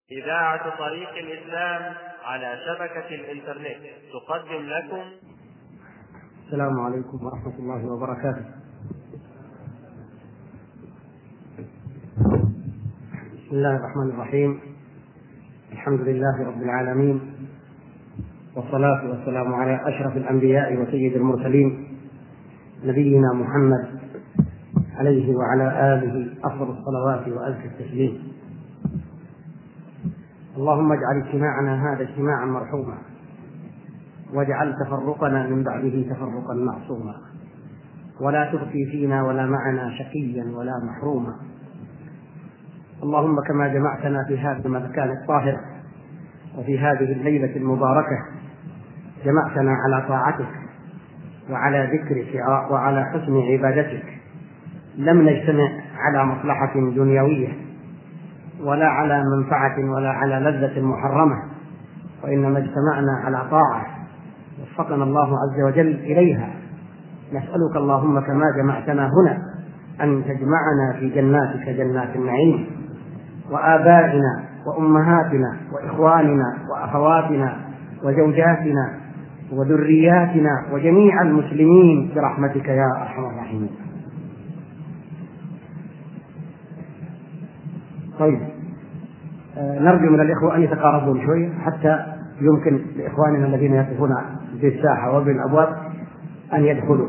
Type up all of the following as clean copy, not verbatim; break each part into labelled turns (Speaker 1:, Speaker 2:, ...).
Speaker 1: إذاعة طريق الإسلام على شبكة الإنترنت تقدم لكم.
Speaker 2: السلام عليكم ورحمة الله وبركاته. بسم الله الرحمن الرحيم. الحمد لله رب العالمين، والصلاة والسلام على أشرف الأنبياء وسيد المرسلين نبينا محمد عليه وعلى آله أفضل الصلوات وأزكى التسليم. اللهم اجعل اجتماعنا هذا اجتماعا مرحوما، واجعل تفرقنا من بعده تفرقا معصوما، ولا تبقي فينا ولا معنا شقيا ولا محروما. اللهم كما جمعتنا في هذا المكان الطاهر وفي هذه الليلة المباركة، جمعتنا على طاعتك وعلى ذكرك وعلى حسن عبادتك، لم نجتمع على مصلحة دنيوية ولا على منفعة ولا على لذة محرمة، وإنما اجتمعنا على طاعة وفقنا الله عز وجل إليها. نسألك اللهم كما جمعتنا هنا أن تجمعنا في جناتك جنات النعيم، وآبائنا وأمهاتنا وإخواننا وأخواتنا وزوجاتنا وذرياتنا وجميع المسلمين برحمتك يا أرحم الراحمين. طيب، نرجو من الإخوة أن يتقاربوا شوي حتى يمكن لإخواننا الذين يقفون في الساحة وبالأبواب أن يدخلوا،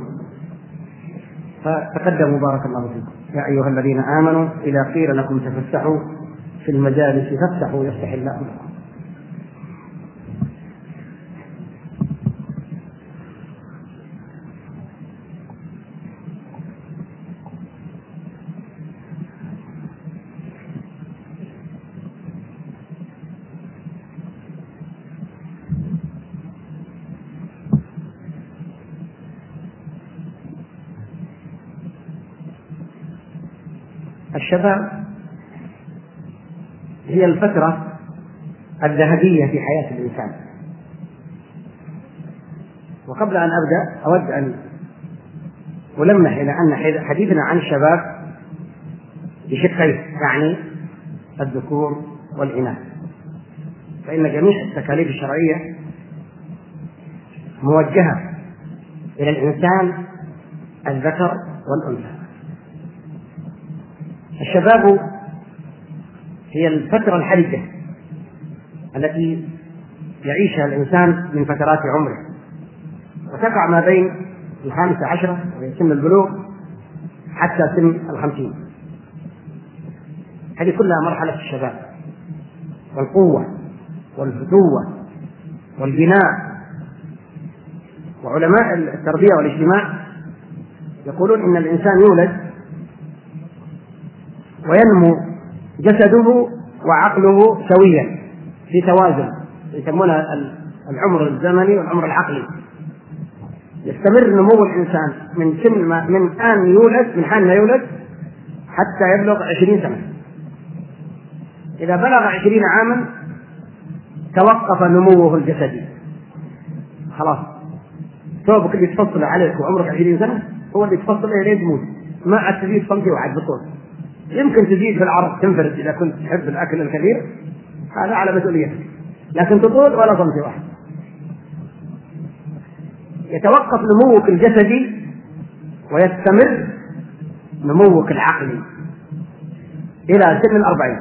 Speaker 2: فتقدموا بارك الله فيكم. يا أيها الذين آمنوا إذا قيل لكم تفسحوا في المجالس فافسحوا يفسح الله لكم. الشباب هي الفترة الذهبية في حياة الإنسان. وقبل أن أبدأ أود أن ألمح إلى أن حديثنا عن الشباب بشقين، يعني الذكور والإناث، فإن جميع التكاليف الشرعية موجهة إلى الإنسان الذكر والأنثى. الشباب هي الفترة الحرجة التي يعيشها الإنسان من فترات عمره، وتقع ما بين 15 وهي سن البلوغ حتى سن 50. هذه كلها مرحلة الشباب والقوة والفتوة والبناء. وعلماء التربية والاجتماع يقولون إن الإنسان يولد وينمو جسده وعقله سويا في توازن، يسمونها العمر الزمني والعمر العقلي. يستمر نمو الإنسان من حين يولد حتى يبلغ 20 سنة. إذا بلغ 20 عاما توقف نموه الجسدي، خلاص ثوبك اللي تفصل عليك وعمرك 20 سنة هو اللي تفصل إليه تموت، ما عاد تزيد صمتي وعد بطول. يمكن تزيد في العرض تنفرد إذا كنت تحب الأكل الكثير، هذا على مسؤوليتك، لكن تطول ولا صمت واحد. يتوقف نموك الجسدي ويستمر نموك العقلي إلى سن 40.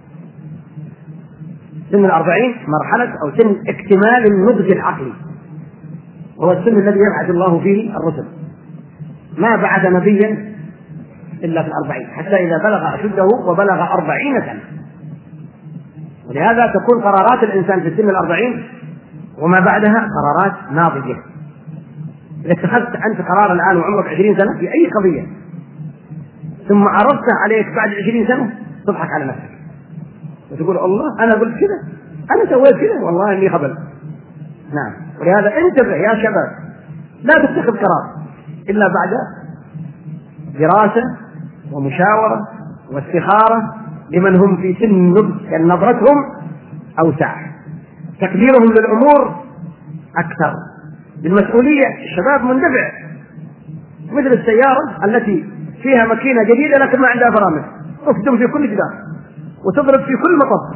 Speaker 2: سن 40 مرحلة أو سن اكتمال النضج العقلي، هو السن الذي يبعث الله فيه الرسل. ما بعث نبيا إلا في 40 حتى إذا بلغ أشده وبلغ 40 سنة. ولهذا تكون قرارات الإنسان في سن 40 وما بعدها قرارات ناضجة. إذا اتخذت أنت قرار الآن وعمرك 20 سنة في أي قضية ثم عرضت عليك بعد 20 سنة تضحك على نفسك وتقول الله أنا قلت كذا، أنا سويت كذا، والله إني خبل. نعم، ولهذا انتبه يا شباب، لا تتخذ قرار إلا بعد دراسة ومشاورة واستخارة لمن هم في سن النضج، لأن نظرتهم أوسع، تقديرهم للأمور أكثر، بالمسؤولية. الشباب مندفع مثل السيارة التي فيها ماكينة جديدة لكن ما عندها فرامل، تصدم في كل جدار وتضرب في كل مطب،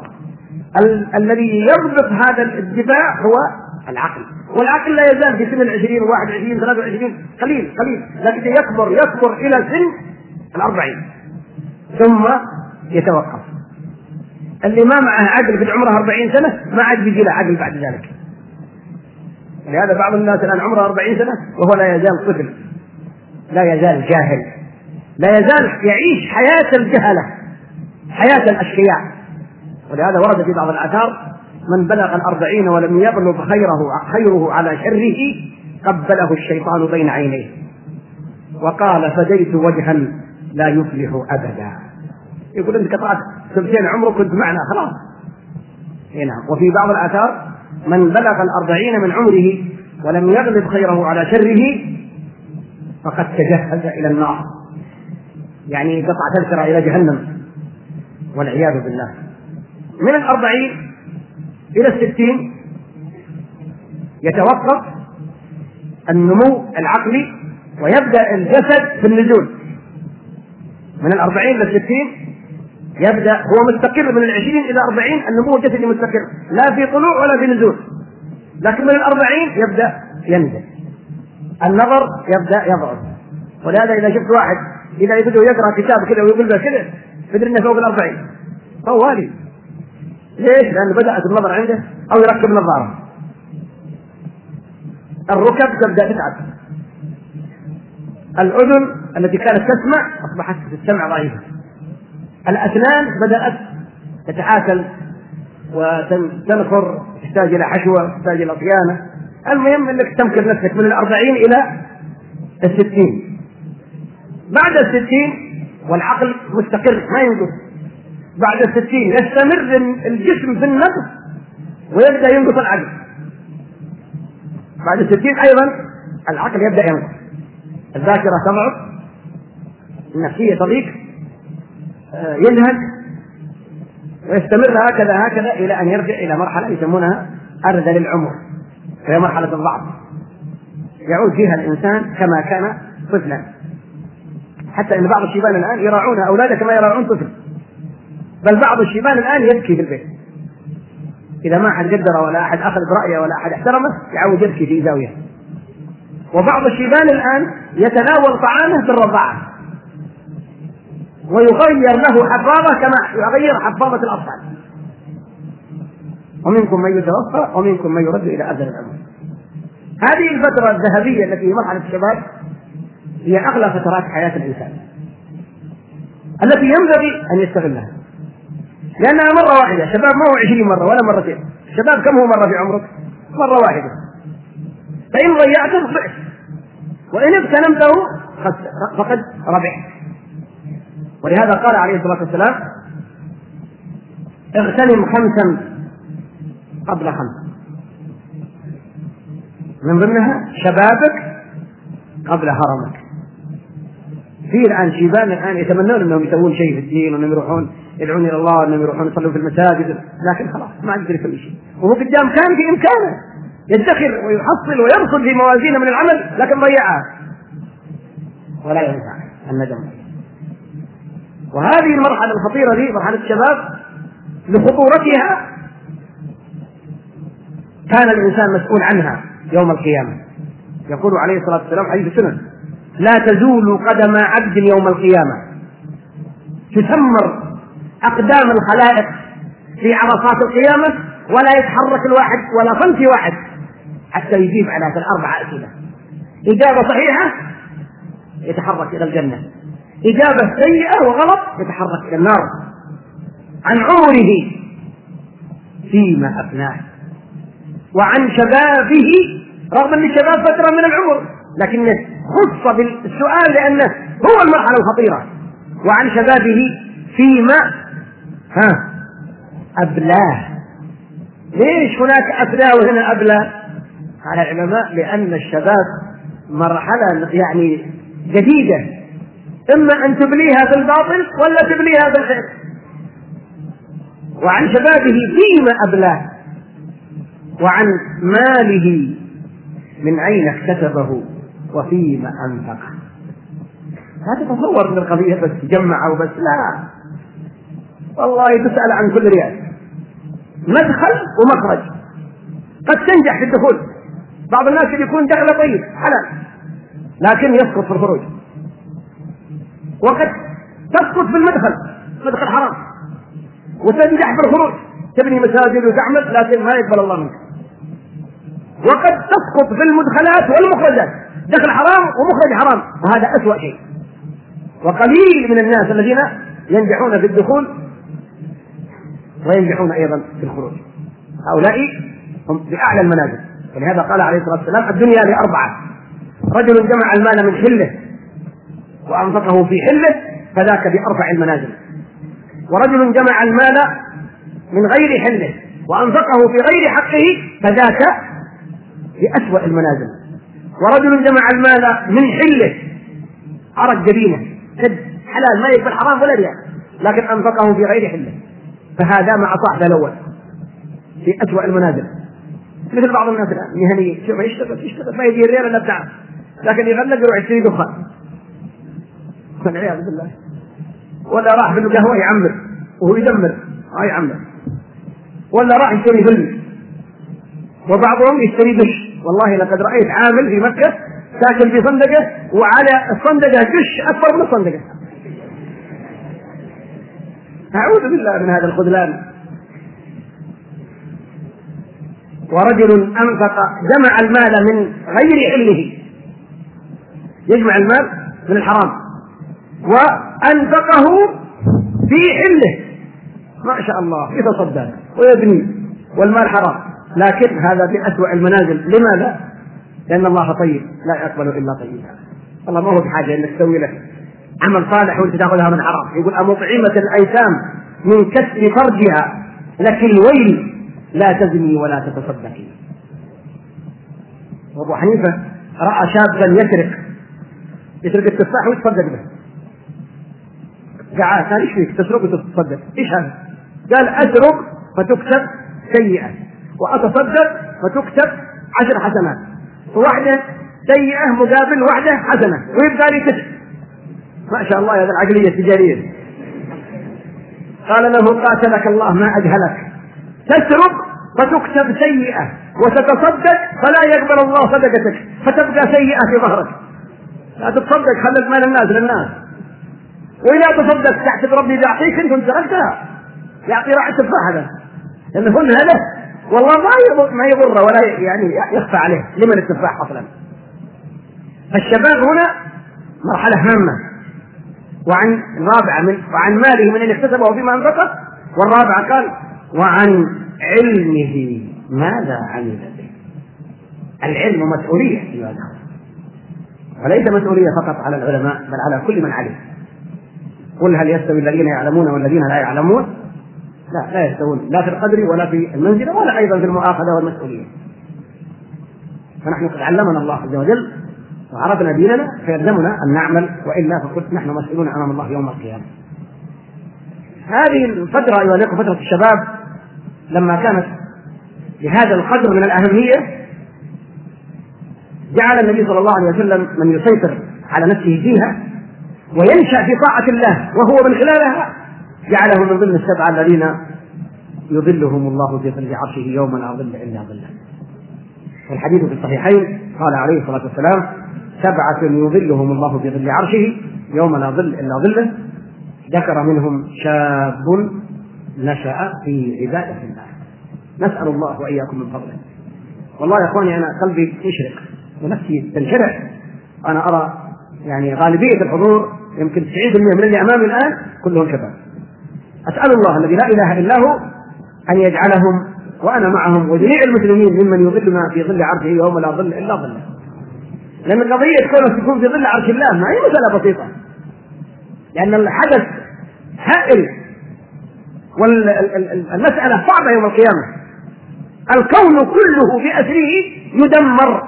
Speaker 2: الذي يضبط هذا الدفاع هو العقل، والعقل لا يزال في سن 20 و21 23 قليل، لكن يكبر إلى سن 40 ثم يتوقف. اللي ما معه عقل في عمره 40 سنة ما عاد بيجي له عقل بعد ذلك. لهذا بعض الناس الآن عمره 40 سنة وهو لا يزال طفل، لا يزال جاهل، لا يزال يعيش حياة الجهلة، حياة الأشقياء. ولهذا ورد في بعض الآثار: من بلغ 40 ولم يبلغ خيره على شره قبله الشيطان بين عينيه وقال فديت وجها لا يفلح أبدا. يقول أنت قطعت سنتين عمرك كنت معنا خلاص. هنا وفي بعض الآثار: من بلغ 40 من عمره ولم يغلب خيره على شره فقد تجهز إلى النار، يعني قطع تذكرة إلى جهنم والعياذ بالله. من 40 إلى 60 يتوقف النمو العقلي ويبدأ الجسد في النزول. من 40 إلى 60 يبدأ هو مستقر، من 20 إلى 40 النمو الجسدي مستقر، لا في طلوع ولا في نزول. لكن من 40 يبدأ ينزل، النظر يبدأ يضعف. ولهذا إذا شفت واحد إذا يبدأ يقرأ كتاب كذا ويقول له كذا تدري إنه فوق 40 طوالي. ليش؟ لأنه بدأت النظر عنده أو يركب نظارة. الركب تبدأ تتعب، الأذن التي كانت تسمع أصبحت السمع ضعيفة، الأسنان بدأت تتآكل وتنخر، تحتاج إلى حشوة، تحتاج إلى صيانة. المهم أنك تمكن نفسك من 40 إلى 60. بعد 60 والعقل مستقر ما ينقص، بعد 60 يستمر الجسم في النقص ويبدأ ينقص العقل. بعد 60 أيضا العقل يبدأ ينقص، الذاكرة تضعف، النفسية تضيق، ينهك، ويستمر هكذا إلى أن يرجع إلى مرحلة يسمونها أرذل العمر، وهي مرحلة الضعف، يعود فيها الإنسان كما كان طفلا. حتى إن بعض الشيبان الآن يراعون أولاده كما يراعون طفل، بل بعض الشيبان الآن يبكي في البيت إذا ما أحد قدره ولا أحد أخذ برأيه ولا أحد احترمه، يعود يبكي في زاوية. وبعض الشيبان الآن يتناول طعامه في الرضاعة ويغير له حفاظة كما يغير حفاظة الأطفال. ومنكم من يتوفى ومنكم من يرد إلى أرذل العمر. هذه الفترة الذهبية التي في مرحلة الشباب هي أغلى فترات حياة الإنسان التي ينبغي أن يستغلها، لأنها مرة واحدة. شباب ما هو 20 مرة ولا مرتين، الشباب كم هو مرة في عمرك؟ مرة واحدة. فإن ضيعته ضعت، وإن اغتنمته فقد ربحت. ولهذا قال عليه الصلاة والسلام: اغتنم 5 قبل 5، من ضمنها شبابك قبل هرمك. في الآن شيبان الآن يتمنون أنهم يسوون شيء في الدين، وأنهم يروحون يدعون إلى الله، وأنهم يروحون يصلون في المساجد، لكن خلاص ما عندك كل شيء. وهو قدام كان في إمكانه يدخر ويحصل ويرصد في موازين من العمل، لكن ضيعها ولا ينفع الندم. وهذه المرحلة الخطيرة دي مرحلة الشباب لخطورتها كان الإنسان مسؤول عنها يوم القيامة. يقول عليه الصلاة والسلام حديث سنن: لا تزول قدم عبد يوم القيامة، تثمر أقدام الخلائق في عرصات القيامة، ولا يتحرك الواحد ولا صنف واحد حتى يجيب على 4 أسئلة. إجابة صحيحة يتحرك إلى الجنة، إجابة سيئة وغلط يتحرك إلى النار. عن عمره فيما أفناه، وعن شبابه، رغم أن الشباب فترة من العمر لكنه خص بالسؤال لأنه هو المرحلة الخطيرة. وعن شبابه فيما أبلاه. ليش هناك أبلاه وهنا أبلاه؟ على العلماء لأن الشباب مرحلة يعني جديدة، إما أن تبليها بالباطل ولا تبليها بالخير. وعن شبابه فيما أبلاه، وعن ماله من أين اكتسبه وفيما أنفقه. لا تتصور من القضية بس جمع أو بس، لا والله تسأل عن كل ريال. مدخل ومخرج. قد تنجح في الدخول، بعض الناس يكون دخله طيب حلال لكن يسقط في الخروج، وقد تسقط في المدخل، مدخل حرام، وتنجح في الخروج، تبني مساجد وتعمل لكن ما يقبل الله منك. وقد تسقط في المدخلات والمخرجات، دخل حرام ومخرج حرام، وهذا أسوأ شيء. وقليل من الناس الذين ينجحون في الدخول وينجحون أيضا في الخروج، هؤلاء هم بأعلى المنازل. ولهذا قال عليه الصلاة والسلام: الدنيا لأربعة: رجل جمع المال من حله وأنفقه في حله فذاك بأرفع المنازل، ورجل جمع المال من غير حله وأنفقه في غير حقه فذاك بأسوأ المنازل، ورجل جمع المال من حله عرق جبينه حلال ما يقبل حرام ولا رياء لكن أنفقه في غير حله فهذا مع صاحبه الأول في أسوأ المنازل. مثل بعض الناس الآن مهني، شوف يشتغل ما يجي الريال إلا بتاعه، لكن يغلق يروح يشتري دخان والعياذ بالله، ولا راح بالقهوة يعمر وهو يدمر يعمر، ولا راح يشتري فيلم، وبعضهم يشتري دش. والله لقد رأيت عامل في مكة ساكن في صندقة وعلى الصندقة دش أكبر من الصندقة. أعوذ بالله من هذا الخذلان. ورجل أنفق جمع المال من غير حله، يجمع المال من الحرام وأنفقه في حله، ما شاء الله يتصدق ويبني والمال حرام، لكن هذا بأسوأ المنازل. لماذا؟ لأن الله طيب لا يقبل إلا طيبا. الله ما هو بحاجة أنك تسوي لك عمل صالح وأنت تأخذها من حرام. يقول: أمطعمة الأيتام من كسر فرجها لك الويل لا تزني ولا تتصدقي. وأبو حنيفة رأى شابا يسرق التفاح ويتصدق به. قال: إيش فيك تسرق وتتصدق؟ إيش هذا؟ قال: أسرق فتكتب سيئة وأتصدق فتكتب 10 حسنات، وواحدة سيئة مقابل واحدة حسنة ويبقى لي 9. ما شاء الله هذا العقلية التجارية. قال له: قاتلك الله ما أجهلك، تسرق فتكتب سيئة وتتصدق فلا يقبل الله صدقتك فتبقى سيئة في ظهرك. لا تتصدق، خلت مال الناس للناس، وإذا تصدق تحسب ربي بيعطيك أنت سرقتها، يعطي راعي التفاح هذا لأنه هذا والله ما يضر ولا يعني يخفى عليه لمن التفاح أصلا. فالشباب هنا مرحلة هامة. وعن الرابعة وعن ماله من أن اكتسبه فيما أنفقه، والرابعة قال: وعن علمه ماذا عمل به. العلم مسؤولية في هذا، وليس مسؤولية فقط على العلماء بل على كل من علم. قل هل يستوي الذين يعلمون والذين لا يعلمون؟ لا يستوون، لا في القدر ولا في المنزلة ولا أيضا في المؤاخذة والمسؤولية. فنحن قد علمنا الله عز وجل وعرفنا ديننا فيلزمنا أن نعمل، وإلا فقلت نحن مسؤولون أمام الله يوم القيامة. هذه الفترة أيها الأخوة فترة الشباب لما كانت بهذا القدر من الأهمية جعل النبي صلى الله عليه وسلم من يسيطر على نفسه فيها وينشأ في طاعة الله وهو من خلالها جعله من ضمن السبعة الذين يظلهم الله في ظل عرشه يوم لا ظل إلا ظله. والحديث في الصحيحين قال عليه الصلاة والسلام: 7 يظلهم الله في ظل عرشه يوم لا ظل إلا ظله، ذكر منهم شاب نشأ في عبادة الله. نسأل الله وإياكم من فضله. والله يا أخواني أنا قلبي يشرق ونفسي تنشرح. أنا أرى يعني غالبية الحضور يمكن 90% من اللي أمامي الآن كلهم شباب. أسأل الله الذي لا إله إلا هو أن يجعلهم وأنا معهم وجميع المسلمين ممن يظلنا في ظل عرشه يوم لا ظل إلا ظله. لأن القضية كونها تكون في ظل عرش الله ما هي مسألة بسيطة، لأن الحدث هائل والمسألة صعبة يوم القيامة. الكون كله بأسره يدمر.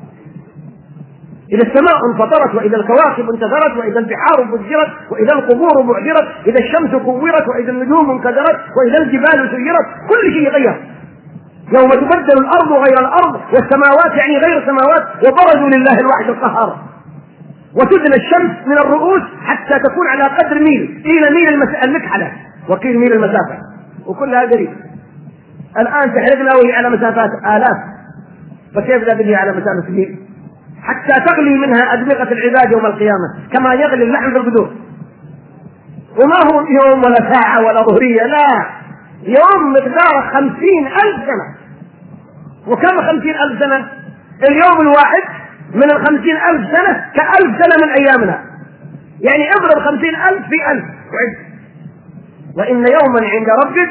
Speaker 2: إذا السماء انفطرت وإذا الكواكب انتثرت وإذا البحار فجرت وإذا القبور بعثرت إذا الشمس كورت وإذا النجوم انكدرت وإذا الجبال سيرت، كل شيء يغير. يوم تبدل الأرض غير الأرض والسماوات يعني غير السماوات وبرزوا لله الواحد القهار، وتدنى الشمس من الرؤوس حتى تكون على قدر ميل، قيل ميل المكحلة وقيل ميل المسافة، وكلها قريب. الآن تحرقنا وهي على مسافات آلاف، فكيف لا به على مسافة سنين؟ حتى تغلي منها أدمغة العباد يوم القيامة كما يغلي اللحم في القدور. وما هو يوم ولا ساعة ولا ظهرية، لا، يوم مقداره 50,000 سنة. وكم 50,000 سنة؟ اليوم الواحد من 50,000 سنة ك1000 سنة من أيامنا، يعني اضرب 50,000 في 1000 وعد. وإن يوما عند ربك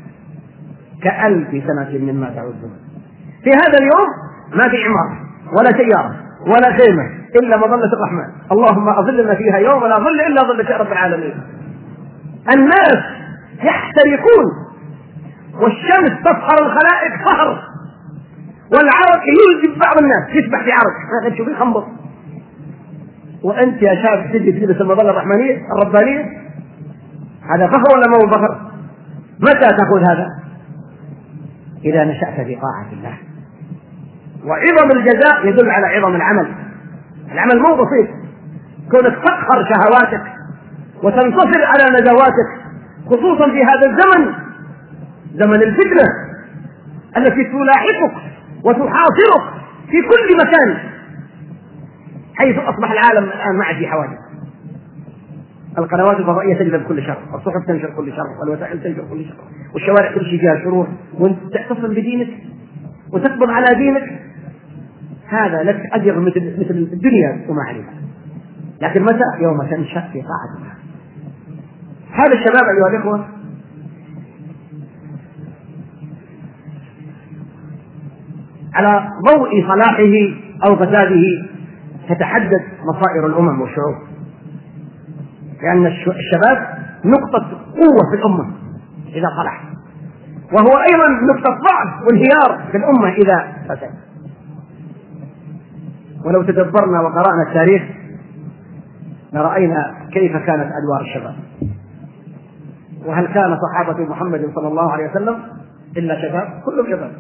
Speaker 2: ك1000 سنة مما تعدون. في هذا اليوم ما في عمارة ولا سيارة ولا خيمة إلا مظلة الرحمن، اللهم أظلنا فيها يوم لا ظل إلا ظلك يا رب العالمين. الناس يحترقون والشمس تصهر الخلائق صهر، والعرق يلزم بعض الناس، يسبح في عرق ما تشوف يخمر، وأنت يا شاب تجي تلبس المظلة الرحمانية الربانية. هذا فخر ولا ما هو فخر؟ متى تقول هذا؟ إذا نشأت في طاعة الله. وعظم الجزاء يدل على عظم العمل. العمل مو بسيط، كونك تقهر شهواتك وتنتصر على نزواتك، خصوصا في هذا الزمن، زمن الفتنة التي تلاحقك وتحاصرك في كل مكان، حيث أصبح العالم الآن ما عاد في حوادث. القنوات الفضائية تجلب كل شر، الصحف تنشر كل شر، والوسائل تنشر كل شر، والشوارع كل شيء فيها شرور، وانت تعتصم بدينك وتقبض على دينك، هذا لك أجر مثل الدنيا وما عليها. لكن متى؟ يوم تنشأ في طاعة الله. هذا الشباب أيها الإخوة على ضوء صلاحه أو فساده تتحدد مصائر الأمم والشعوب، لأن الشباب نقطة قوة في الأمة إذا صلح، وهو أيضا نقطة ضعف وانهيار في الأمة إذا فسد. ولو تدبرنا وقرأنا التاريخ لرأينا كيف كانت أدوار الشباب. وهل كان صحابة محمد صلى الله عليه وسلم إلا شباب؟ كلهم شباب.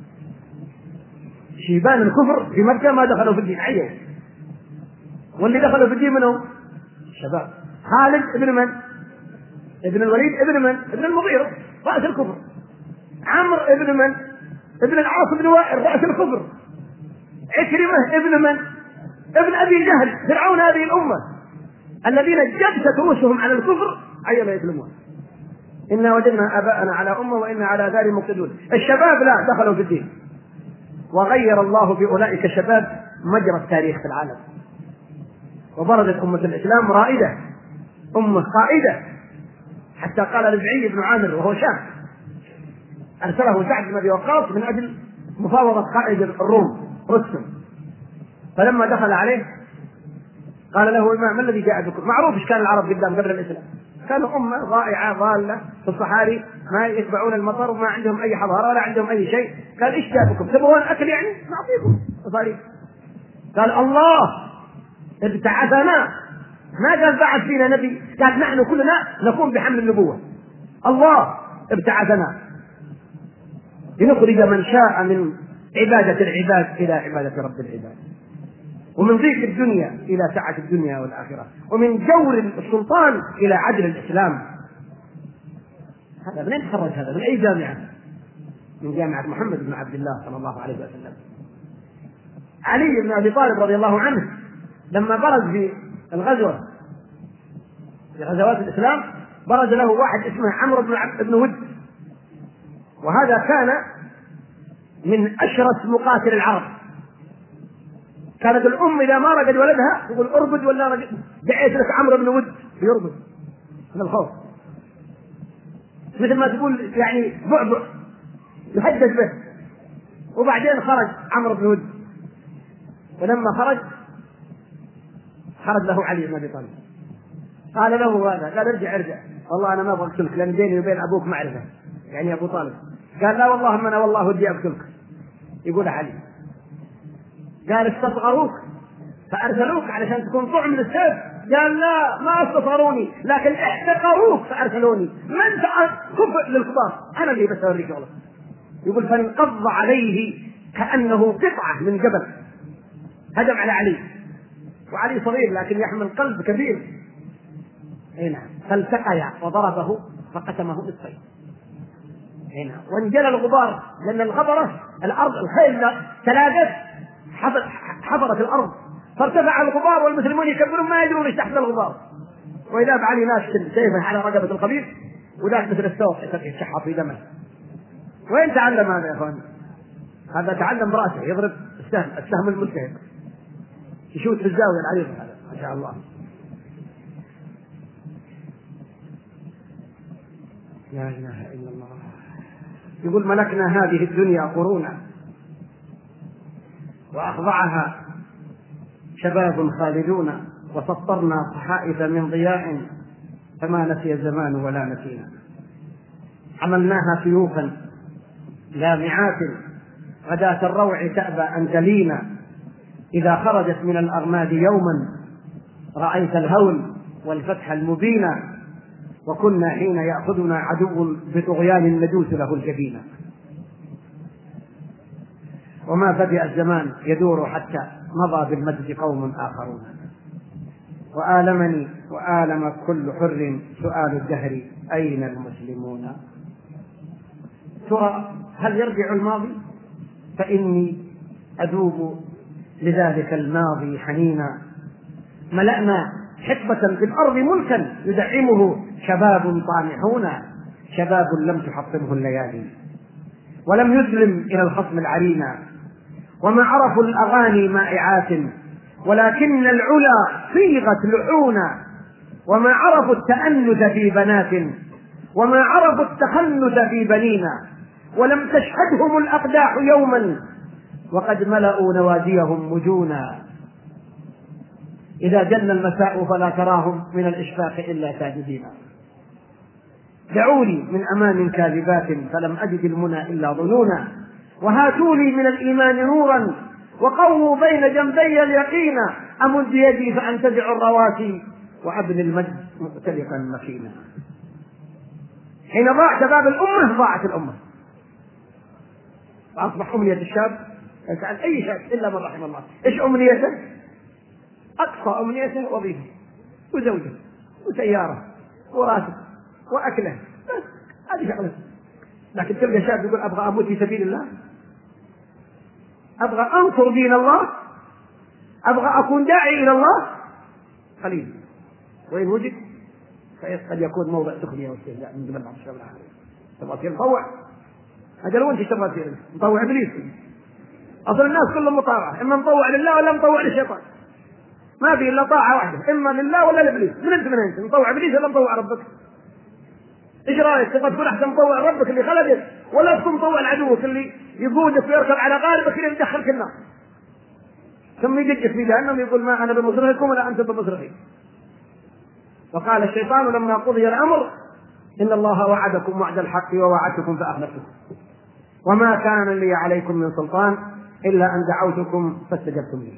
Speaker 2: شيبان الكفر في مكة ما دخلوا في الدين عيوا، واللي دخلوا في الدين منهم شباب. خالد ابن من؟ ابن الوليد ابن من؟ ابن المغيرة رأس الكفر. عمرو ابن من؟ ابن العاص بن وائل رأس الكفر. عكرمة ابن من؟ ابن أبي جهل فرعون هذه الأمة، الذين جبست رؤوسهم على الكفر عيما يسلمون. إنا وجدنا آباءنا على أمة وإنا على ذلك مقتدون. الشباب لا، دخلوا في الدين، وغير الله في أولئك الشباب مجرى التاريخ في العالم، وبرزت أمة الإسلام رائدة، أمة قائدة، حتى قال ربعي بن عامر وهو شاب أرسله سعد بن أبي وقاص من أجل مفاوضة قائد الروم رستم، فلما دخل عليه قال له ما الذي جاء بكم؟ معروف ايش كان العرب قدام قبل الإسلام، كانوا أمة ضائعة ضالة في الصحاري ما يتبعون المطر وما عندهم أي حضارة ولا عندهم أي شيء. قال ايش جاء بكم؟ تبغون أكل يعني؟ نعطيكم مصاريف. قال الله ابتعثنا، ما قال بعث فينا نبي، قال نحن كلنا نقوم بحمل النبوة. الله ابتعثنا لنخرج من شاء من عبادة العباد إلى عبادة رب العباد، ومن ضيق الدنيا إلى سعة الدنيا والآخرة، ومن جور السلطان إلى عدل الإسلام. هذا من تخرج هذا؟ من أي جامعة؟ من جامعة محمد بن عبد الله صلى الله عليه وسلم. علي بن أبي طالب رضي الله عنه لما برز في الغزوة في غزوات الإسلام برز له واحد اسمه عمرو بن ود، وهذا كان من أشرس مقاتل العرب. كانت الأم إذا ما رقد ولدها تقول أرقد ولا رقد، دعيت لك عمرو بن ود يرقد من الخوف، مثل ما تقول يعني بعبع يحدث به. وبعدين خرج عمرو بن ود، ولما خرج له علي بن أبي طالب، قال له هذا، قال ارجع والله أنا ما أبغى أقتلك لأن بيني وبين أبوك معرفة يعني أبو طالب. قال لا والله ما أنا والله ودي أقتلك. يقول علي، قال استصغروك فأرسلوك علشان تكون طعم من السيف؟ قال لا ما استصغروني لكن احتقروك فأرسلوني. من كفء للكبار؟ أنا اللي بس أوريك والله. يقول فانقض عليه كأنه قطعة من جبل، هجم على علي، وعلي صغير لكن يحمل قلب كبير. اي نعم، فالتقيا وضربه فقسمه نصفين. هنا وانجلى الغبار، لأن الغبرة الأرض الخيل تلاقت حفرت الأرض فارتفع الغبار والمسلمون يكبرون ما يدرون ايش تحت الغبار، وإذا بعلي ناس سيفه على رقبة الخبيث وذاك مثل السوق يشحط في دمه. وين تعلم هذا يا اخوان؟ هذا تعلم براسه يضرب السهم الملتهب يشوت في الزاوية العريضة هذا ما شاء الله. لا إله إلا الله. يقول ملكنا هذه الدنيا قرونا وأخضعها شباب خالدون وسطرنا صحائف من ضياء فما نسي الزمان ولا نسينا. حملناها سيوفا لامعات غداة الروع تأبى أن تلينا، إذا خرجت من الأرماد يوما رأيت الهول والفتح المبين، وكنا حين يأخذنا عدو بطغيان ندوس له الجبين. وما بدأ الزمان يدور حتى مضى بالمجد قوم آخرون، وآلمني وآلم كل حر سؤال الدهر أين المسلمون. ترى هل يرجع الماضي؟ فإني أذوب لذلك الماضي حنينا. ملأنا حقبة في الأرض ملكا يدعمه شباب طامحون، شباب لم تحطمه الليالي ولم يسلم إلى الخصم العرينا، وما عرفوا الأغاني مائعات ولكن العلا صيغت لعونا، وما عرفوا التأنث في بنات وما عرفوا التخنث في بنينا، ولم تشهدهم الأقداح يوما وقد ملأوا نواديهم مجونا. إذا جن المساء فلا تراهم من الإشفاق إلا ساجدين. دعوني من أمام كاذبات فلم أجد المنى إلا ظنونا، وهاتوا لي من الإيمان نورا وقوموا بين جنبي اليقين، أمد يدي فأنتزع الرواسي وأبني المجد مختلقا مكينا. حين ضاع شباب الأمة ضاعت الأمة، وأصبح أمنية الشاب يسأل أي شاب إلا من رحم الله. إيش أمنيته؟ أقصى أمنيته وظيفة وزوجة وسيارة وراتب وأكله، هذه شغلة. لكن تلقى شاب يقول أبغى أموت في سبيل الله، أبغى أنصر دين الله، أبغى أكون داعي إلى الله، قليل. وإن وجد قد يكون موضع سخرية واستهزاء من قبل بعض الشباب الآخرين. تبغى تصير مطوع؟ أجل وأنت تبغى تصير مطوع إبليس؟ أصل الناس كلهم مطاوعة، إما مطوع لله ولا مطوع للشيطان، ما في إلا طاعة واحدة، إما لله ولا لإبليس. من أنت مطوع إبليس ولا مطوع ربك؟ إيش رأيك؟ تبغى تكون أحسن مطوع ربك اللي خلقك، ولا تكون مطوع عدوك اللي يقودك ويركب على غالبك اللي يدخلك النار ثم يدقك في جهنم يقول ما أنا بمصرخكم ولا أنت بمصرخي. وقال الشيطان لما قضي الأمر إن الله وعدكم وعد الحق ووعدتكم فأخلفتكم وما كان لي عليكم من سلطان إلا أن دعوتكم فاستجبتم لي.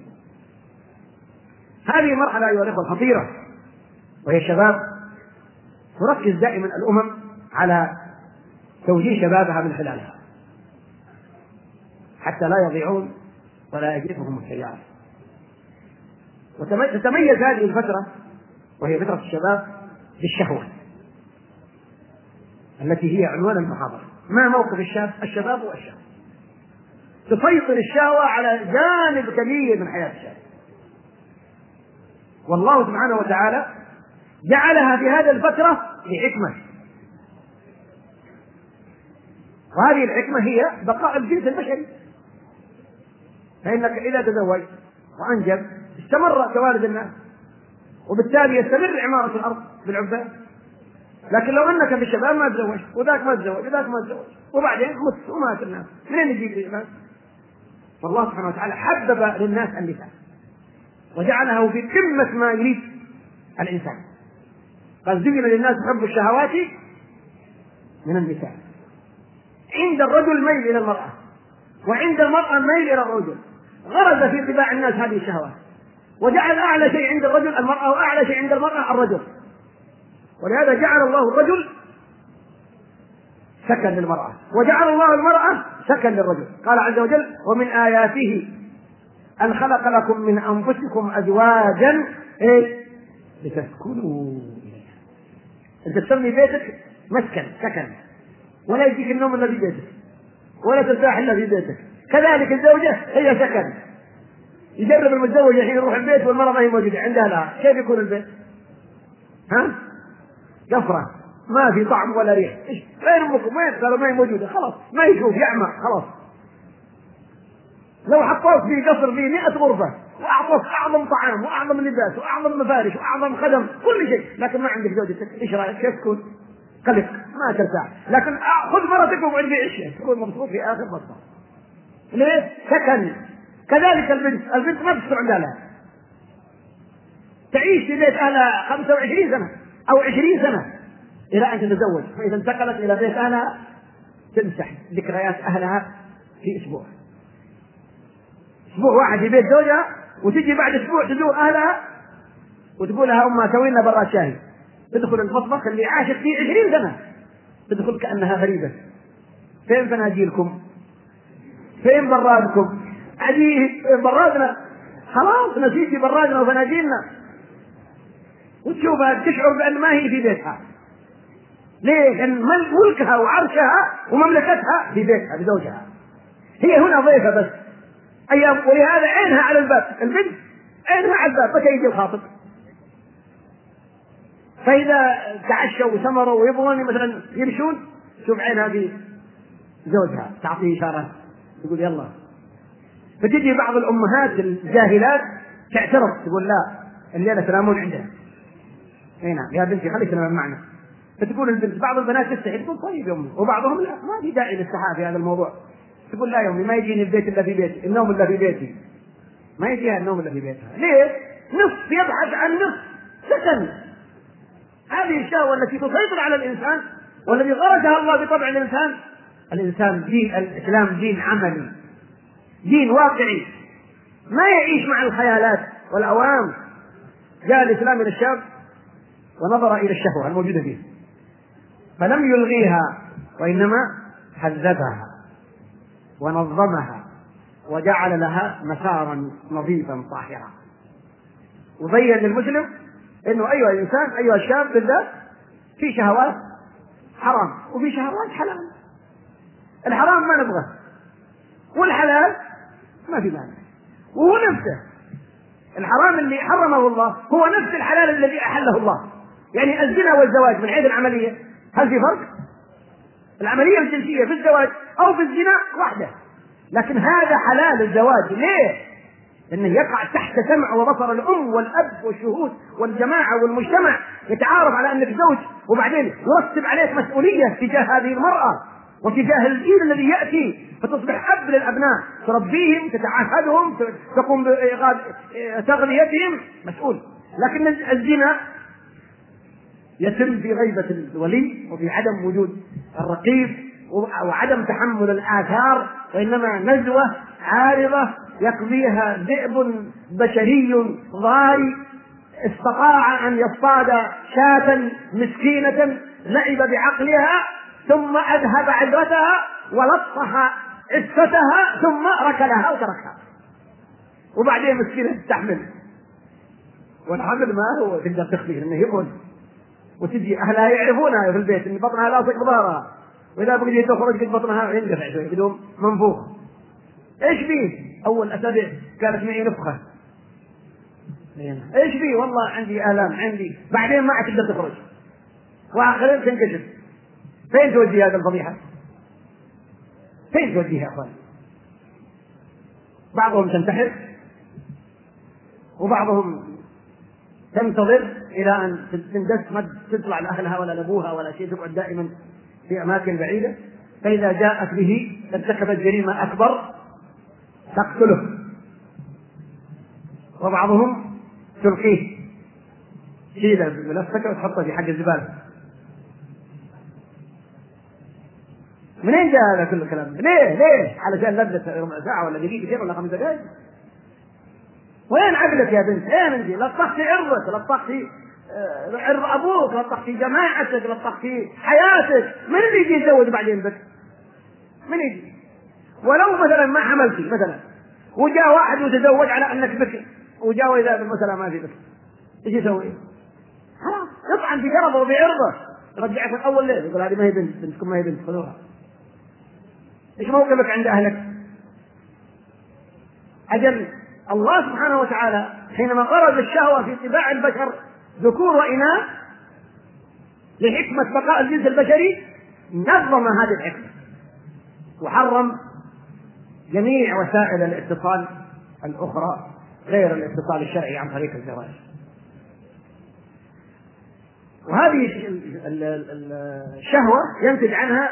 Speaker 2: هذه مرحلة أيها الأخوة خطيرة، وهي شباب تركز دائما الأمم على توجيه شبابها من خلالها حتى لا يضيعون ولا يجرفهم السيارة. وتتميز هذه الفترة وهي فترة الشباب بالشهوة التي هي عنوان المحاضرة. ما موقف الشباب والشهوة؟ تسيطر الشهوة على جانب كبير من حياة الشباب، والله سبحانه وتعالى جعلها في هذه الفترة لحكمة، وهذه الحكمة هي بقاء الجنس البشري. فإنك إذا تزوجت وأنجب استمر توالد الناس، وبالتالي يستمر عمارة الأرض بالعباد. لكن لو أنك في الشباب ما تزوجت وذاك ما تزوج وذاك ما تزوج وبعدين مت ومات الناس، منين يجيب الناس؟ فالله سبحانه وتعالى حبب للناس النساء وجعله في قمة ما يريد الإنسان. قد زين للناس حب الشهوات من النساء. عند الرجل ميل إلى المرأة، وعند المرأة ميل إلى الرجل. غرز في طباع الناس هذه الشهوات، وجعل أعلى شيء عند الرجل المرأة، وأعلى شيء عند المرأة الرجل. ولهذا جعل الله الرجل سكن للمرأة، وجعل الله المرأة سكن للرجل. قال عز وجل ومن آياته أن خلق لكم من أنفسكم أزواجا لتسكنوا إليها. أنت تسمي بيتك مسكن سكن، ولا يجيك النوم إلا في بيتك، ولا ترتاح إلا في بيتك. كذلك الزوجة هي سكن. يجرب المتزوج الحين يروح البيت والمرأة ما هي موجودة عندها لها، كيف يكون البيت؟ ها؟ قفرة، ما في طعم ولا ريح. وين أمكم؟ وين؟ قالوا ما هي موجودة. خلاص ما يشوف، يعمى خلاص. لو حطوك في قصر فيه 100 غرفة وأعطوك أعظم طعام وأعظم لباس وأعظم مفارش وأعظم خدم كل شيء، لكن ما عندك زوجتك، إيش رأيك؟ كيف تكون؟ قلق، ما ترتاح. لكن خذ مرتك وقعد بعيشها تكون مبسوط في آخر مصر. ليه؟ سكن. كذلك البنت ما تستطيع لها تعيش في بيت أهلها 25 سنة أو 20 سنة إلى أن تتزوج، فإذا انتقلت إلى بيت أهلها تمسح ذكريات أهلها في أسبوع واحد في بيت زوجها، وتجي بعد أسبوع تزور أهلها وتقول لها أمها سوي لنا براد شاي، تدخل المطبخ اللي عاشت فيه 20 سنة، تدخل كأنها غريبة. فين فناجيلكم؟ فين برادكم؟ عجيب برادنا، خلاص نسيتي برادنا وفناجيلنا. وتشوفها تشعر بأن ما هي في بيتها. ليه؟ لأن ملكها وعرشها ومملكتها في بيتها بزوجها، هي هنا ضيفة بس أيام. ولهذا عينها على الباب، البنت عينها على الباب متى يجي الخاطب. فإذا تعشوا وسمروا ويبغون مثلا يمشون، شوف عينها في زوجها تعطيه إشارة تقول يلا. فتجي بعض الأمهات الجاهلات تعترض تقول لا الليلة تنامون عندنا. هنا يا بنتي خليك تنام معنا. فتقول البنت، بعض البنات تستحي تقول طيب يا أمي، وبعضهم لا ما في داعي للاستحاء في هذا الموضوع. تقول لا يا أمي ما يجيني البيت إلا في بيتي، النوم إلا في بيتي، ما يجيها النوم إلا في بيتها. ليه؟ نصف يبحث عن نصف سكن. هذه الشهوة التي تسيطر على الإنسان والذي غرسها الله بطبع الإنسان. الإنسان دين الإسلام دين عملي، دين واقعي، ما يعيش مع الخيالات والأوهام. جاء الإسلام إلى الشاب ونظر إلى الشهوة الموجودة فيه فلم يلغيها، وإنما هذبها ونظمها وجعل لها مسارا نظيفا طاهرا، وبين للمسلم انه ايها الانسان ايها الشاب بالذات في شهوات حرام وفي شهوات حلال. الحرام ما نبغاه والحلال ما في مانع، وهو نفسه الحرام اللي حرمه الله هو نفس الحلال الذي احله الله. يعني الزنا والزواج من حيث العمليه هل في فرق؟ العمليه الجنسيه في الزواج او في الزنا واحده، لكن هذا حلال الزواج. ليه؟ لأنه يقع تحت سمع وبصر الأم والأب والشهود والجماعة والمجتمع، يتعارف على أنك زوج، وبعدين يرتب عليك مسؤولية تجاه هذه المرأة وتجاه الجيل الذي يأتي، فتصبح أب للأبناء، تربيهم، تتعهدهم، تقوم بتغذيتهم، مسؤول. لكن الزنا يتم في غيبة الولي وفي عدم وجود الرقيب وعدم تحمل الآثار، وإنما نزوة عارضة يقضيها ذئب بشري ضاري استطاع أن يصطاد شاة مسكينة لعب بعقلها ثم أذهب عذرتها ولطخ عفتها ثم ركلها وتركها، وبعدين مسكينة تستحمل. والحمل ما هو تقدر تخفيه لأنه يبرد، وتجي أهلها يعرفونها في البيت إن بطنها لاصق بظهرها، وإذا بقيت تخرج قد بطنها يندفع شوي بدون منفوخ. إيش فيه؟ أول أسابيع كانت معي نفخة، إيش فيه؟ والله عندي آلام عندي، بعدين ما عاد تقدر تخرج، وآخرين تنكشف. فين تودي هذا الفضيحة؟ فين توديها يا أخوان؟ بعضهم تنتحر وبعضهم تنتظر إلى أن تندس، ما تطلع لأهلها ولا لأبوها ولا شيء، تقعد دائما في أماكن بعيدة، فإذا جاءت به ارتكبت جريمة أكبر تقتله، وبعضهم تلقيه شيله بنفسك وتحطه في حق الزبالة. منين جاء هذا كل الكلام؟ ليه؟ علشان لبسة ربع ساعة ولا دقيقتين ولا 5 دقائق؟ وين عقلك يا بنت؟ اين انت؟ لطختي عرضك، لطختي عرض ابوك، لطختي جماعتك، لطختي حياتك. من اللي يجي يتزوج بعدين بك؟ من يجي؟ ولو مثلا ما حملتي مثلا وجاء واحد وتزوج على انك بكر، وجاء واذا مثلا ما في بكر، ايش يسوي؟ خلاص يطعن في جربه وبعرضه رجعك من أول ليل يقول هذه ما هي بنت، بنتكم ما هي بنت، خذوها. إيش موقفك عند أهلك؟ أجل الله سبحانه وتعالى حينما غرز الشهوة في طباع البشر ذكور وإناث لحكمة بقاء الجنس البشري نظم هذه الحكمة وحرم جميع وسائل الاتصال الأخرى غير الاتصال الشرعي عن طريق الزواج. وهذه الشهوة ينتج عنها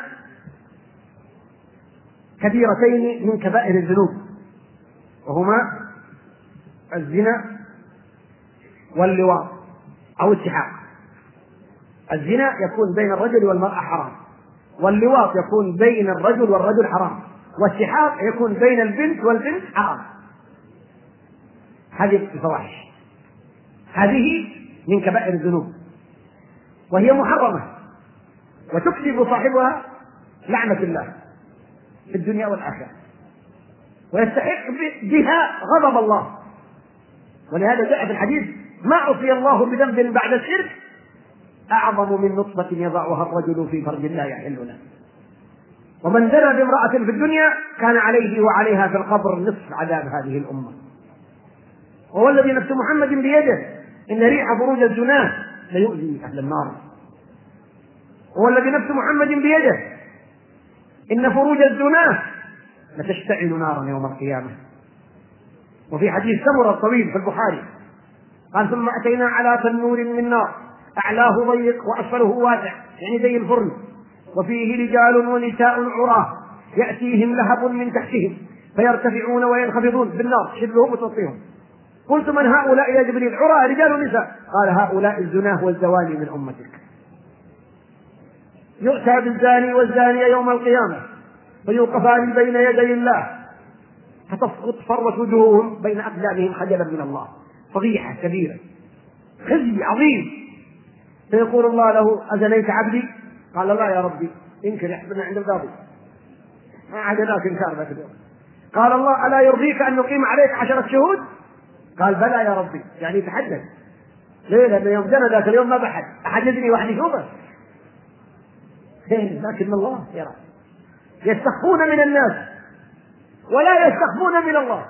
Speaker 2: كبيرتين من كبائر الذنوب، وهما الزنا واللواط أو السحاق. الزنا يكون بين الرجل والمرأة حرام، واللواط يكون بين الرجل والرجل حرام، والسحاق يكون بين البنت والبنت حرام. هذه الفواحش، هذه من كبائر الذنوب وهي محرمة وتكسب صاحبها لعنة الله في الدنيا والآخرة، ويستحق بها غضب الله. ولهذا جاء في الحديث ما عصي الله بذنب بعد الشرك أعظم من نطفة يضعها الرجل في فرج لا يحل له. ومن زنى بامرأة في الدنيا كان عليه وعليها في القبر نصف عذاب هذه الأمة. وهو الذي نفس محمد بيده إن ريح فروج الزناه ليؤذي أهل النار. وهو الذي نفس محمد بيده إن فروج الزناه لتشتعل نارا يوم القيامة. وفي حديث سمرة الطويل في البخاري قال ثم أتينا على تنور من نار أعلاه ضيق وأسفله واسع، يعني زي الفرن، وفيه رجال ونساء عراه يأتيهم لهب من تحتهم فيرتفعون وينخفضون بالنار شبههم وتوصيهم. قلت من هؤلاء يا جبريل؟ عراه رجال ونساء. قال هؤلاء الزناه والزواني من أمتك. يؤتى بالزاني والزانية يوم القيامة فيوقفان بين يدي الله فتفرت وجوههم بين أقدامهم خجلا من الله، فضيحة كبيرة، خزي عظيم. فيقول الله له أزنيت عبدي؟ قال لا يا ربي، انكر يحبنا عند القاضي، ما عدناك انكار ذاك اليوم. قال الله ألا يرضيك أن نقيم عليك 10 شهود؟ قال بلى يا ربي، يعني تحدث. ليه؟ لأن يوم زنى ذاك اليوم ما بحد أحد يزني وحدي شوفه، لكن الله يرى. يستخفون من الناس ولا يستخفون من الله،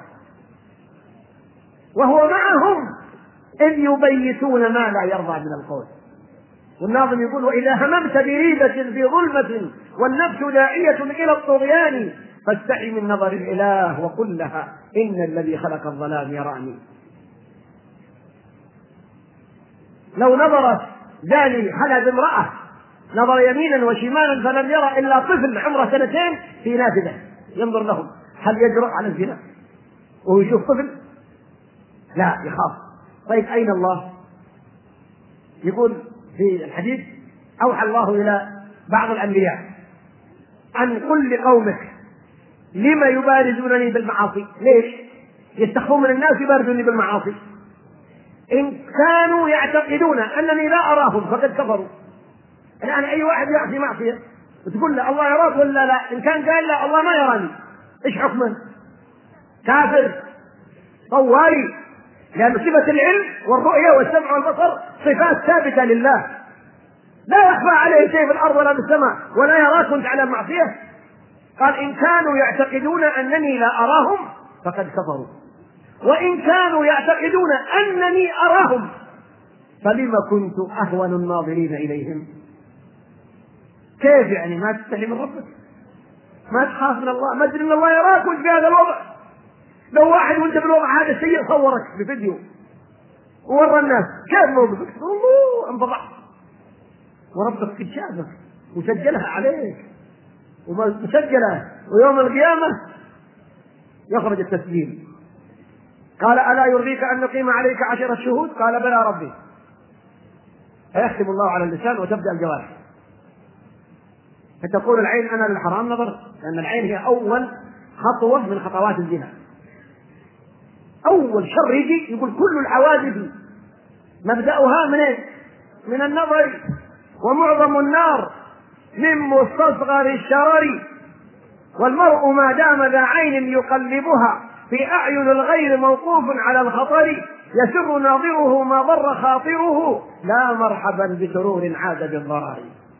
Speaker 2: وهو معهم إذ يبيتون ما لا يرضى من القول. والناظم يقول وإذا هممت بريبة في ظلمة والنفس داعية إلى الطغيان فاستحي من نظر الإله وقل لها إن الذي خلق الظلام يراني. لو نظرت زاني خلى بامرأة نظر يمينا وشمالا فلم يرى إلا طفل عمره 2 في نافذة ينظر لهم، هل يجرؤ على الزنا وهو يشوف طفل؟ لا، يخاف. طيب أين الله؟ يقول في الحديث أوحى الله إلى بعض الأنبياء أن قل لقومك لما يبارزونني بالمعاصي؟ ليش يستخفون من الناس يبارزونني بالمعاصي؟ إن كانوا يعتقدون أنني لا أراهم فقد كفروا. الآن أي واحد يعصي معصية وتقول له الله يراك ولا لا؟ إن كان قال لا الله ما يراني، إيش حكمه؟ كافر طواري، لأن صفة العلم والرؤية والسمع والبصر صفات ثابتة لله، لا يخفى عليه شيء في الأرض ولا في السماء، ولا يراك وأنت على معصية. قال إن كانوا يعتقدون أنني لا أراهم فقد كفروا، وإن كانوا يعتقدون أنني أراهم فلما كنت أهون الناظرين إليهم. كيف يعني ما تستحي من ربك؟ ما تخاف من الله؟ ما تدري أن الله يراك وأنت في هذا الوضع؟ لو واحد وأنت بالوضع هذا السيء صورك بفيديو وورى الناس كيف موقفك؟ الله انفضحت، وربك قد شافك وسجلها عليك ومسجلة، ويوم القيامة يخرج التسجيل. قال ألا يرضيك أن نقيم عليك 10 شهود؟ قال بلى ربي. فيختم الله على اللسان وتبدأ الجوارح، فتقول العين أنا للحرام نظر، لأن العين هي أول خطوة من خطوات الزنا. أول شر يجي يقول كل الحوادث مبدأها من إيه؟ من النظر، ومعظم النار من مستصغر الشرر، والمرء ما دام ذا عين يقلبها في أعين الغير موقوف على الخطر، يسر ناظره ما ضر خاطره لا مرحبا بسرور عاد بالضرر.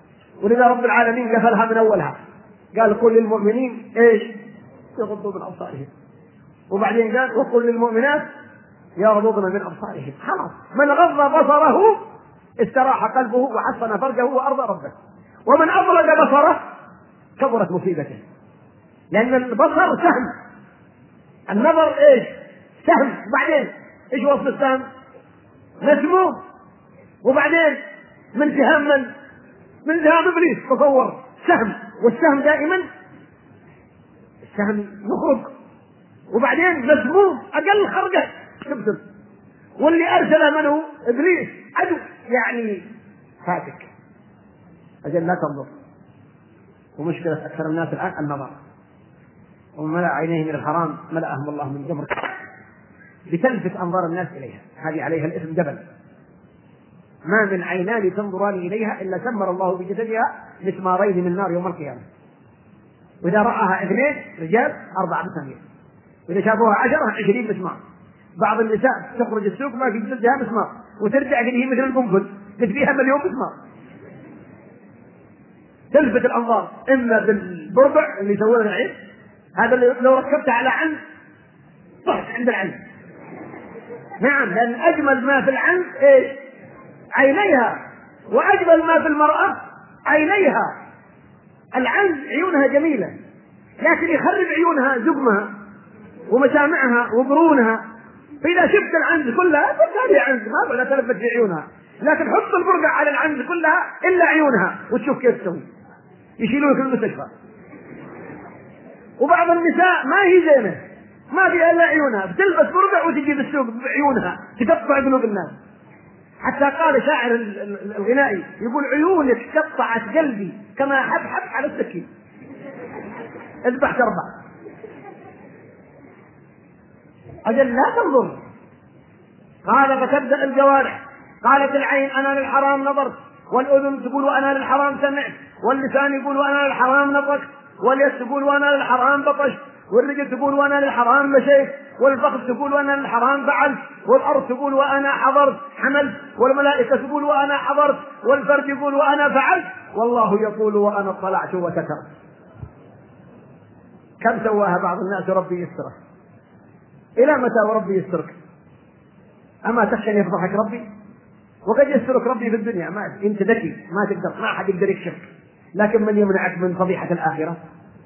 Speaker 2: ولذا رب العالمين قفلها من أولها، قال قل للمؤمنين إيش؟ يغضوا من أبصارهم، وبعدين قال وقل للمؤمنات يغضضن من أبصارهم. خلاص، من غض بصره استراح قلبه وحصن فرجه وأرضى ربه، ومن أطلق بصره كبرت مصيبته، لأن البصر سهم، النظر إيش؟ سهم. بعدين إيش وصف السهم؟ مسموم. وبعدين من سهام من سهام إبليس، تصور سهم، والسهم دائما السهم يخرج، وبعدين مسموم أقل خرجه تبتل، واللي أرسل منه إبليس عدو يعني فاتك. أجل لا تنظر. ومشكلة أكثر الناس الآن النظر، وملأ عينيه من الحرام ملأهم الله من جبر، بتلفت أنظار الناس إليها. هذه عليها الإثم جبل. ما من عينان تنظران إليها إلا سمر الله بجسدها مسمارين من نار يوم القيامة. وإذا رآها 2 رجال 4 مسامير، وإذا شافوها 10 20 مسمار. بعض النساء تخرج السوق ما في جسدها مسمار، وترجع هي مثل القنفذ قد فيها 1,000,000 مسمار. تلفت الأنظار، إما بالبربع اللي يسوونه العين، هذا اللي لو ركبته على عند طحت عند العند. نعم، لأن أجمل ما في العند إيش؟ عينيها، وأجمل ما في المرأة عينيها. العند عيونها جميلة، لكن يخرب عيونها زقمها ومسامعها وقرونها. فإذا شفت العند كلها قلت هذه عند، ما ولا تلفت في عيونها، لكن حط البرقع على العند كلها إلا عيونها وتشوف كيف تسوي، يشيلوه في المستشفى. وبعض النساء ما هي زينة، ما فيها إلا عيونها، بتلبس برقع وتجي بالسوق بعيونها تقطع قلوب الناس. حتى قال شاعر الغنائي يقول عيونك قطعت قلبي كما حبحب على السكين، اذبح تربع. أجل لا تنظر. قال فتبدأ الجوارح، قالت العين أنا للحرام نظرت، والأذن تقول وأنا للحرام سمعت، واللسان يقول وأنا للحرام نطقت، واليد تقول وأنا للحرام بطشت، والرجل تقول وأنا للحرام مشيت، والفخذ تقول وأنا للحرام فعلت، والأرض تقول وأنا حضرت حملت، والملائكة تقول وأنا حضرت، والفرد يقول وأنا فعلت، والله يقول وأنا اطلعت وسكرت. كم سواها بعض الناس ربي يستره. إلى متى وربي يسترك؟ أما تخشى أن يفضحك ربي؟ وقد يسترك ربي في الدنيا، ما أنت ذكي ما تقدر، ما أحد يقدر يكشفك، لكن من يمنعك من فضيحة الآخرة؟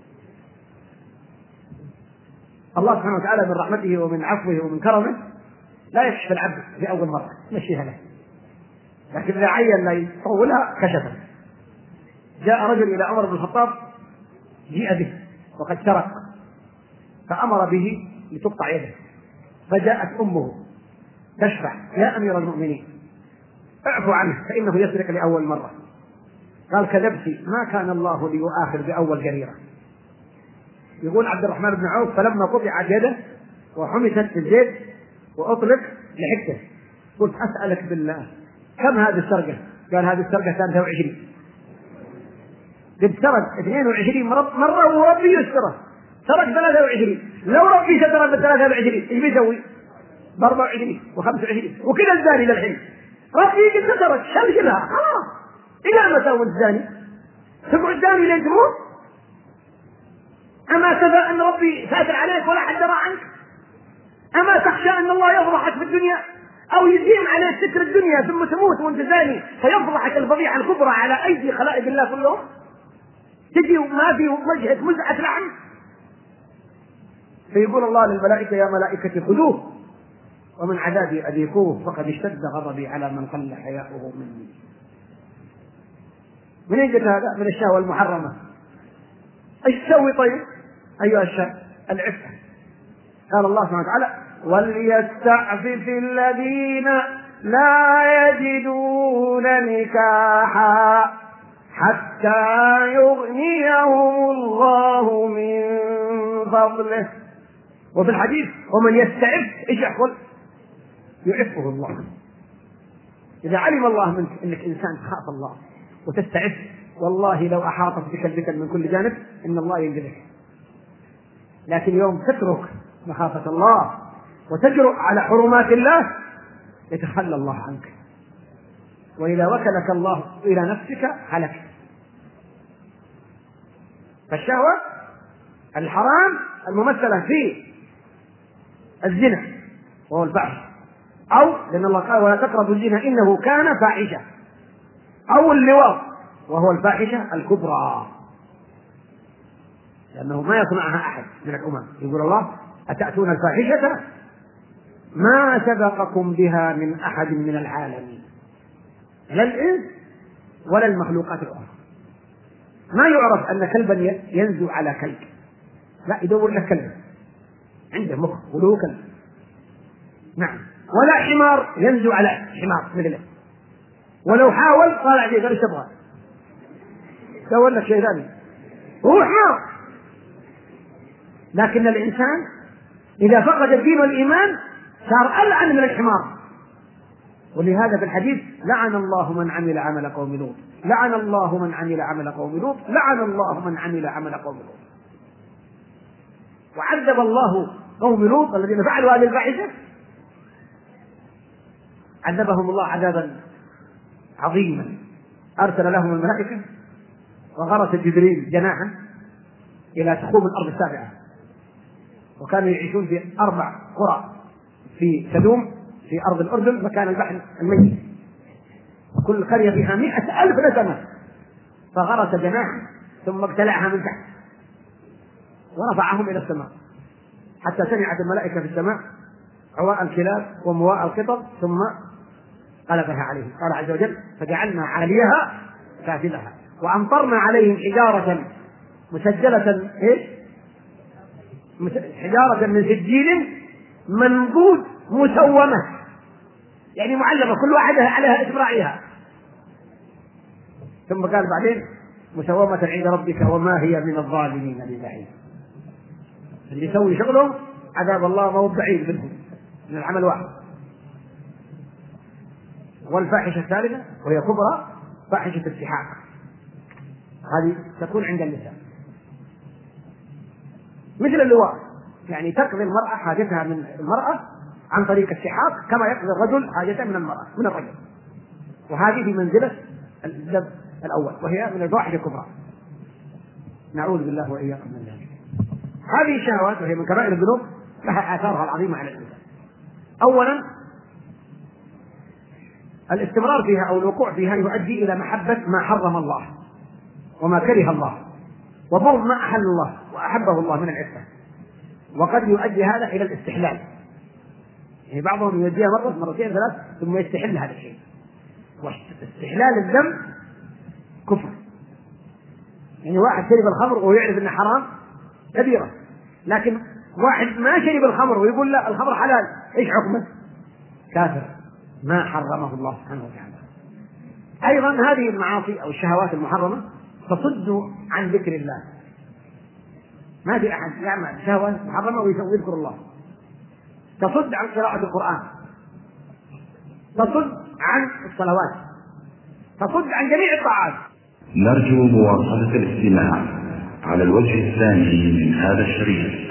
Speaker 2: الله سبحانه وتعالى من رحمته ومن عفوه ومن كرمه لا يكشف العبد في أول مرة، مشيها له، لكن إذا عين لا يطولها كشفه. جاء رجل إلى عمر بن الخطاب، جيء به وقد سرق، فأمر به لتقطع يده، فجاءت أمه تشفع يا أمير المؤمنين اعفو عنه فإنه يسرق لأول مرة. قال كذبتي، ما كان الله ليؤاخذ بأول جريرة. يقول عبد الرحمن بن عوف فلما قطعت يده وحمست في الزيت وأطلق لحكته قلت أسألك بالله كم هذه السرقة؟ قال هذه السرقة 23. قد سرق 22 مرة وربي يستره، سرق 23. لو ربي ستره ب 23 ايش بيسوي؟ ب 24 و25 وكذا الزاني للحين ربي قد سترك شلشلها خلاص. إلى متى والزاني؟ تقعد الزاني لين تموت؟ أما تفى أن ربي ساتر عليك ولا حد درى عنك؟ أما تخشى أن الله يفضحك في الدنيا أو يديم عليك ستر الدنيا ثم تموت وأنت زاني فيفضحك الفضيحة الكبرى على أيدي خلائق الله كلهم؟ تجي وما في وجهك مزعة لحم. فيقول الله للملائكة يا ملائكة خذوه ومن عذابي أذيقوه فقد اشتد غضبي على من قل حياؤه مني. من أين جاء هذا؟ من الشهوة المحرمة. ايش تسوي طيب ايها الشاب؟ العفة. قال الله سبحانه وتعالى وليستعفف الذين لا يجدون نكاحا حتى يغنيهم الله من فضله. وفي الحديث ومن يستعف ايش يحصل؟ يعفه الله. إذا علم الله منك انك انسان تخاف الله وتستعف، والله لو أحاطت بك الفتن من كل جانب إن الله ينجزك. لكن يوم تترك مخافة الله وتجرؤ على حرمات الله يتخلى الله عنك، وإذا وكلك الله إلى نفسك هلك. فالشهوة الحرام الممثلة في الزنا وهو الفحش، أو لأن الله قال ولا تقربوا الزنا إنه كان فاحشة، أو اللواط وهو الفاحشة الكبرى، لأنه ما يصنعها أحد من الأمم. يقول الله أتأتون الفاحشة ما سبقكم بها من أحد من العالمين، لا الإنس ولا المخلوقات الأخرى. ما يعرف أن كلبا ينزو على كلب، لا، يدور له كلب عنده مخ وله كلب، نعم، ولا حمار ينزو على حمار مثله، ولو حاول طالع عليه قال ايش تبغى؟ دور لك شيء ثاني، هو حمار. لكن الإنسان إذا فقد الدين والإيمان صار ألعن من الحمار. ولهذا في الحديث لعن الله من عمل عمل قوم لوط، لعن الله من عمل عمل قوم لوط، لعن الله من عمل عمل قوم لوط. وعذب الله قوم لوط الذين فعلوا هذه الفاحشة، عذبهم الله عذابا عظيما. أرسل لهم الملائكة وغرس جبريل جناحا إلى تخوم الأرض السابعة، وكانوا يعيشون في 4 قرى في سدوم في أرض الأردن مكان البحر الميت، وكل قرية فيها 100,000 نسمة، فغرس جناحا ثم ابتلعها من تحت ورفعهم إلى السماء، حتى سمعت الملائكة في السماء عواء الكلاب ومواء القطط ثم قلبها عليهم. قال عز وجل فجعلنا عاليها سافلها وأمطرنا عليهم حجارة مسجلة حجارة من سجيل منضود مسومة، يعني معلمة كل واحدة عليها اسم راعيها. ثم قال بعدين مسومة عند ربك وما هي من الظالمين ببعيد. اللي يسوي شغلهم عذاب الله ما هو بعيد منهم، من العمل واحد. والفاحشة الثالثة وهي كبرى فاحشة السحاق، هذه تكون عند النساء مثل اللواء، يعني تقضي المرأة حاجتها من المرأة عن طريق السحاق كما يقضي الرجل حاجته من المرأة من الرجل، وهذه في منزلة الذنب الأول وهي من الفواحش الكبرى، نعوذ بالله وإياكم من ذلك. هذه الشهوات وهي من كبائر الذنوب لها آثارها العظيمة على الإنسان. أولا الاستمرار فيها أو الوقوع فيها يؤدي إلى محبة ما حرم الله وما كره الله، وبغض ما أحل الله وأحبه الله من العفة، وقد يؤدي هذا إلى الاستحلال، يعني بعضهم يؤديها مرة مرتين 3 ثم يستحل هذا الشيء. واستحلال الذنب كفر، يعني واحد شرب الخمر ويعرف أنه حرام كبيرة، لكن واحد ما شرب الخمر ويقول لا الخمر حلال، إيش حكمه؟ كافر، ما حرمه الله سبحانه وتعالى. أيضا هذه المعاصي أو الشهوات المحرمة تصد عن ذكر الله، ما في أحد يعمل شهوة محرمة ويذكر الله، تصد عن قراءة القرآن، تصد عن الصلوات، تصد عن جميع الطاعات.
Speaker 3: نرجو مواصلة الاستماع على الوجه الثاني من هذا الشريط.